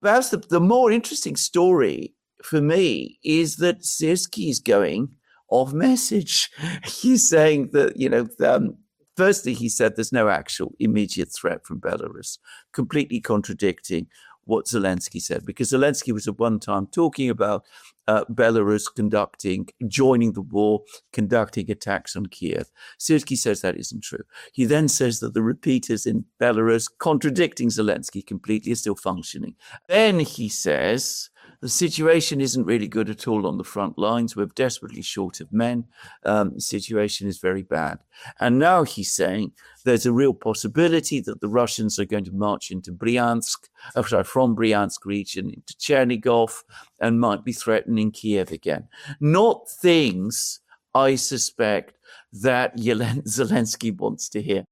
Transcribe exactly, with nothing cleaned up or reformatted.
Perhaps the, the more interesting story for me is that Syrski is going off message. He's saying that, you know, um, firstly, he said there's no actual immediate threat from Belarus, completely contradicting what Zelensky said, because Zelensky was at one time talking about uh, Belarus conducting, joining the war, conducting attacks on Kiev. Syrski says that isn't true. He then says that the repeaters in Belarus, contradicting Zelensky completely, are still functioning. Then he says the situation isn't really good at all on the front lines. We're desperately short of men. Um, the situation is very bad. And now he's saying there's a real possibility that the Russians are going to march into Bryansk, oh, sorry, from Bryansk region into Chernigov, and might be threatening Kiev again. Not things, I suspect, that Zelensky wants to hear.